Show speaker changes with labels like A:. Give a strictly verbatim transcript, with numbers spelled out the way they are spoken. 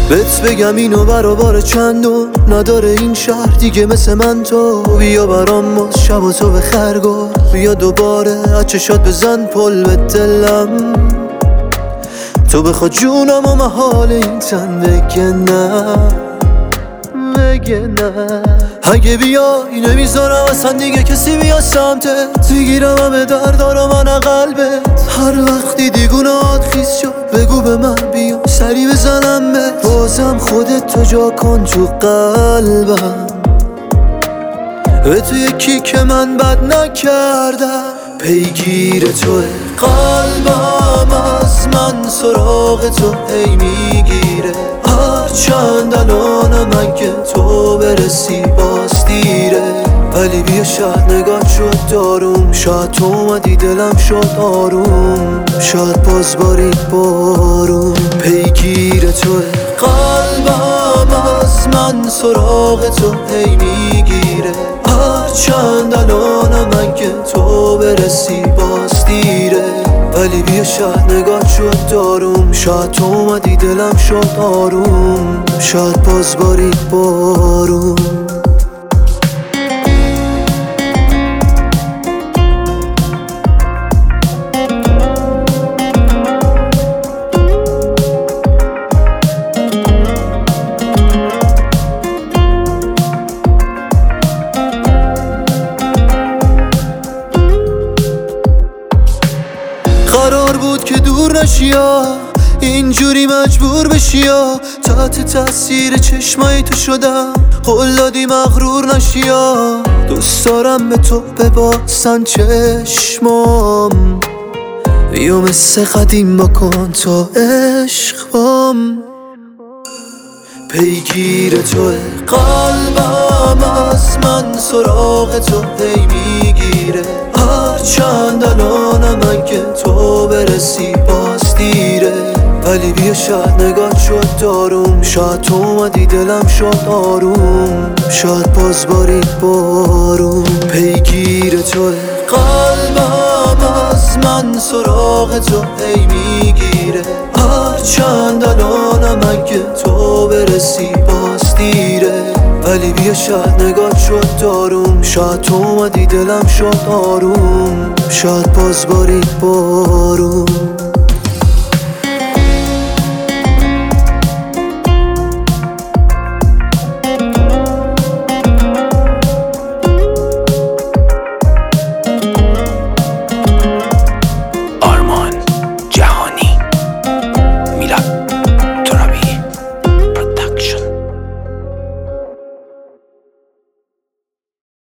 A: بهت بگم اینو برابر چندم نداره این شهر دیگه مثل من تو. بیا برام ما شب و تو به خرگار، بیا دوباره اچشات بزن پل به دلم. تو بخوا جونم و محال این تن بگه نه بگه نه. اگه بیای نمیذارم اصلا دیگه کسی بیا سمتت، میگیرم همه دردارا من قلبت. هر وقتی دیگونات خیز شد بگو به من بیا سری بزنم بهت. بازم خودت تو جا کن تو قلبم، به تو یکی که من بد نکردم. پیگیر توه قلبم از من سراغ تو هی میگیره، هر چند الانم اگه تو برسی باز دیره. ولی بیا شاید نگاه شد داروم، شاید تو اومدی دلم شد آروم، شاید باز بارید بارون. پیگیر توه قلبم از من سراغ تو هی میگیره، هر چند الانم اگه تو برسی باز دیره. ولی بیا شاید نگاه شد داروم، شاید تو اومدی دلم شد آروم، شاید باز بارید بارون. قرار بود که دور نشیا، اینجوری مجبور بشیا. تحت تاثیر چشمای تو شدم، قول دادی مغرور نشیا. دوست دارم به تو بباسن چشمام، بیا مثل قدیم بکن تا عشق بام. پیگیر توه قلبم از من سراغ تو هی میگیره، هر چند الانم اگه تو برسی باز دیره. ولی بیا شاید نگاه شد داروم، شاید تو اومدی دلم شد آروم، شاید باز بارید بارون. پیگیر توه قلبم از من سراغ تو هی میگیره، هر چند الانم اگه تو برسی باز دیره. ولی بیا شاید نگاه شد داروم، شاید تو اومدی دلم شد آروم، شاید باز بارید بارون.